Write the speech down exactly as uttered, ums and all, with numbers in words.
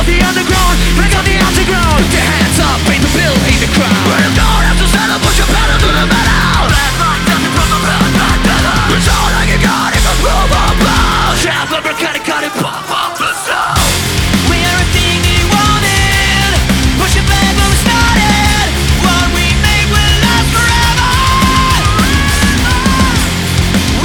the underground, back on the underground. Put your hands up, pay the bill, hate the crowd.